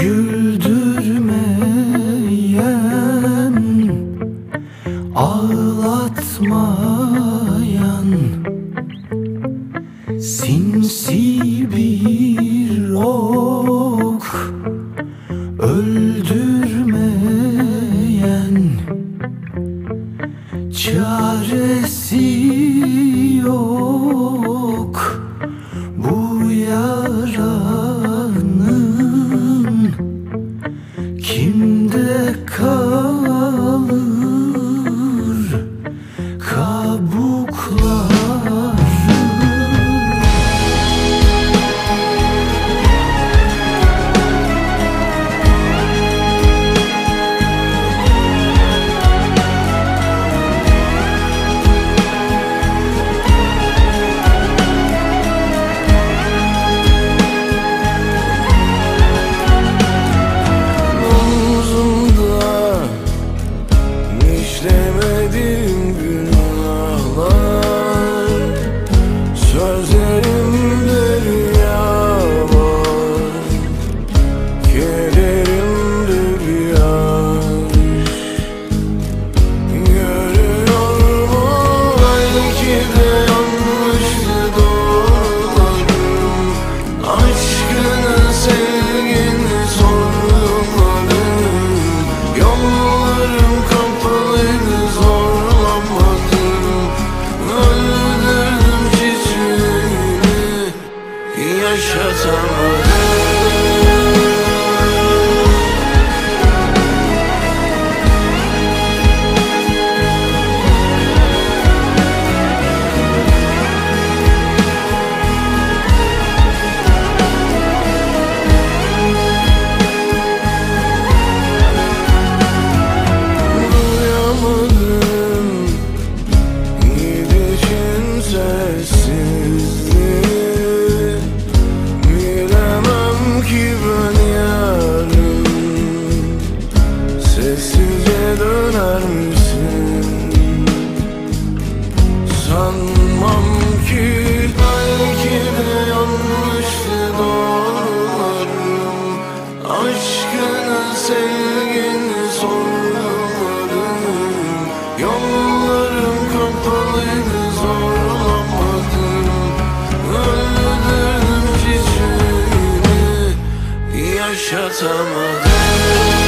Güldürmeyen, ağlatmayan, sinsi bir ok, öldürmeyen, çaresi yok bu yaranın. Kimde kalır kabukları? İşlemedim günahlar, sözlerimde rüyalar, kederimde bir yaş. Görüyor mu belki de yanlıştı doğrularım, aşkını sevgini sormadım, yollarım kapalıydı, zorlamadım, öldürdüm çiçeğini, yaşatamadım. Sessizce döner misin? Sanmam ki, belki de yanlıştı doğrularım, aşkını sevgini sormadım, yollarım kapalıydı, zorlamadım, öldürdüm çiçeğini, yaşatamadım.